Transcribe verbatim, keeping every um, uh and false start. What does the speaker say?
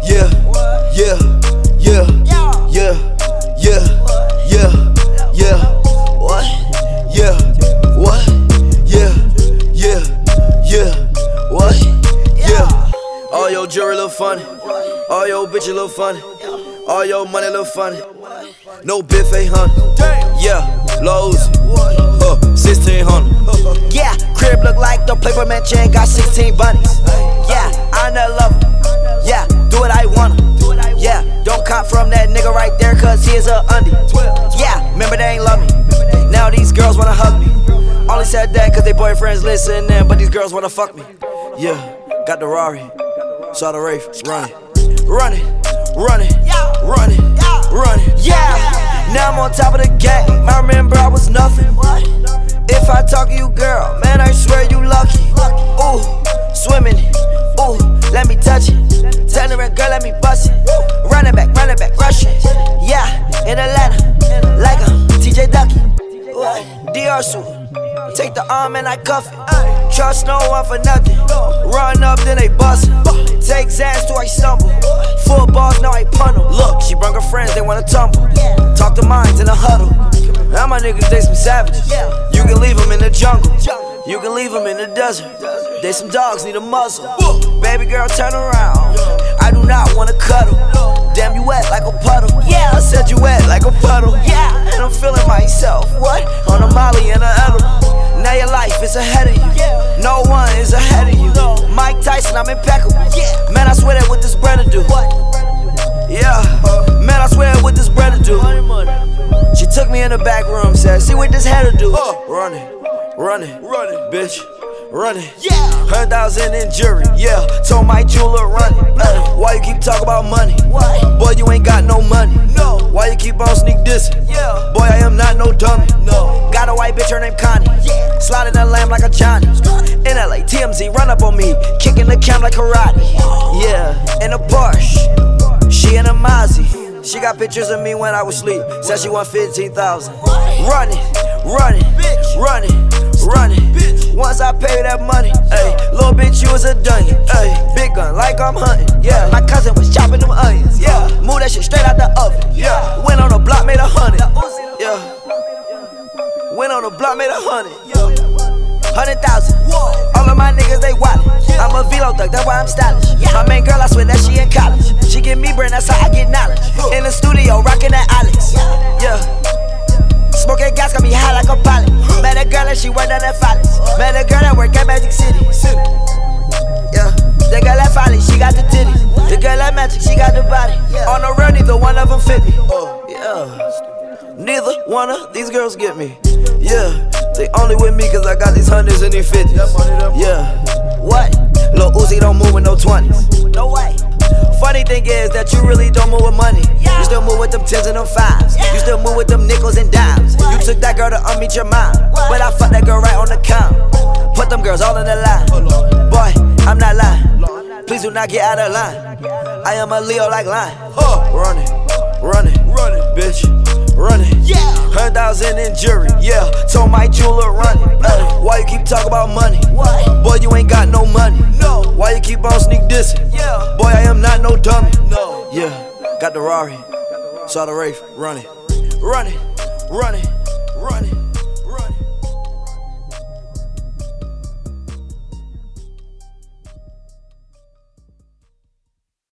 yeah, yeah, yeah, yeah, yeah, yeah, yeah, what, yeah, what, yeah, yeah, yeah, what, yeah. All your jewelry look funny, all your bitches look funny, all your money look funny. No Biff eight hundred, yeah, Lowe's, uh, sixteen hundred. Yeah, crib look like the Playboy Mansion, got sixteen bunnies. Yeah, I never love him. Yeah, do what I wanna. Yeah, don't cop from that nigga right there, cause he is a undie. Yeah, remember they ain't love me. Now these girls wanna hug me. Only said that cause they boyfriends listening, but these girls wanna fuck me. Yeah, got the Rari, saw the Wraith, running, running, running, running, running. Yeah, now I'm on top of the game. I remember I was nothing. If I talk to you, girl, man, I swear you lucky. Ooh, swimming it. Ooh, let me touch it. Tell her, girl, let me bust it. Run it back, run it back, rush it. Yeah, in Atlanta, like I'm T J Ducky. D R suit, take the arm and I cuff it. Trust no one for nothing. Run up, then they bust it. Take Xans till I stumble. Full balls, now I punt them. Look, she brung her friends, they wanna tumble. Talk to minds in a huddle. Now my niggas, they some savages. You can leave them in the jungle. You can leave them in the desert. They some dogs, need a muzzle. Baby girl, turn around. I do not wanna cuddle. Damn, you wet like a puddle. Yeah, I said you wet like a puddle. Yeah, and I'm feeling myself. What? On a Molly and a edible. Now your life is ahead of you. No one is ahead of you. Mike Tyson, I'm impeccable. Man, I swear that what this brother do. Yeah, man, I swear what this brother do. She took me in the back room, said, see what this header do. Running, running, running, bitch. Running, yeah, hundred thousand in jury, yeah. Told my jeweler running. Uh, why you keep talking about money? What? Boy, you ain't got no money. No. Why you keep on sneak dissing? Yeah. Boy, I am not no dummy. No. Got a white bitch, her name Connie. Yeah. Sliding the lamb like a Johnny. In L A, T M Z, run up on me, kicking the cam like karate. Yeah, in a Porsche, she in a Mozzie. She got pictures of me when I was asleep. Said she won fifteen thousand. Running, running, running, running. Once I pay that money, ayy, little bitch, you was a dungeon, ayy, big gun like I'm hunting, yeah. My cousin was chopping them onions, yeah. Move that shit straight out the oven, yeah. Went on the block, made a hundred, yeah. Went on the block, made a hundred, hundred thousand. All of my niggas, they wildin'. I'm a velo thug, that's why I'm stylish. My main girl, I swear that she in college. She give me brain, that's how I get knowledge. In the studio, rockin' that Alex, yeah. Smoking gas got me high like a pilot. Met a girl and she worked on that Follies. Met a girl that work at Magic City. Yeah, the girl at Follies, she got the titties. The girl at Magic, she got the body. On the road, neither one of them fit me. Oh, yeah. Neither one of these girls get me. Yeah, they only with me cause I got these hundreds and these fifties. Yeah, what? Lil Uzi don't move with no twenties. No way. Funny thing is that you really don't move with money. You still move with them tens and them fives. You still move with them nickels and dimes. You took that girl to unmeet your mom, but I fucked that girl right on the count. Put them girls all in the line. Boy, I'm not lying. Please do not get out of line. I am a Leo like lion. Running, running, running, bitch. Running, yeah. Hundred thousand in jury, yeah. Told my jeweler running. Uh, why you keep talking about money? What? Boy, you ain't got no money. No. Why you keep on sneak dissing? Yeah. Boy, I am not no dummy. No. Yeah. Got the Rari, saw the Wraith, running, running, running, running.